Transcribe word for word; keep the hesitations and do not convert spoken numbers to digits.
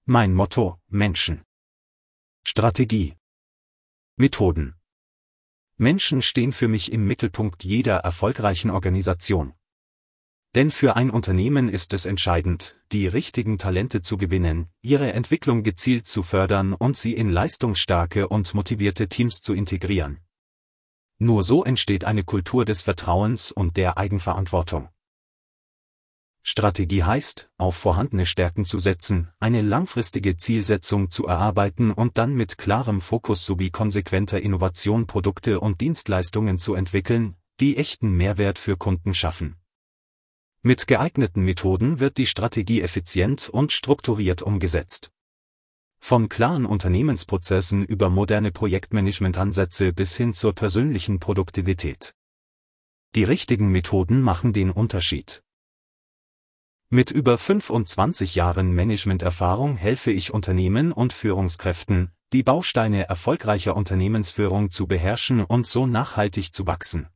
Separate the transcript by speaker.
Speaker 1: Mein Motto: Menschen. Strategie. Methoden. Menschen stehen für mich im Mittelpunkt jeder erfolgreichen Organisation. Denn für ein Unternehmen ist es entscheidend, die richtigen Talente zu gewinnen, ihre Entwicklung gezielt zu fördern und sie in leistungsstarke und motivierte Teams zu integrieren. Nur so entsteht eine Kultur des Vertrauens und der Eigenverantwortung. Strategie heißt, auf vorhandene Stärken zu setzen, eine langfristige Zielsetzung zu erarbeiten und dann mit klarem Fokus sowie konsequenter Innovation Produkte und Dienstleistungen zu entwickeln, die echten Mehrwert für Kunden schaffen. Mit geeigneten Methoden wird die Strategie effizient und strukturiert umgesetzt. Von klaren Unternehmensprozessen über moderne Projektmanagementansätze bis hin zur persönlichen Produktivität. Die richtigen Methoden machen den Unterschied. Mit über fünfundzwanzig Jahren Managementerfahrung helfe ich Unternehmen und Führungskräften, die Bausteine erfolgreicher Unternehmensführung zu beherrschen und so nachhaltig zu wachsen.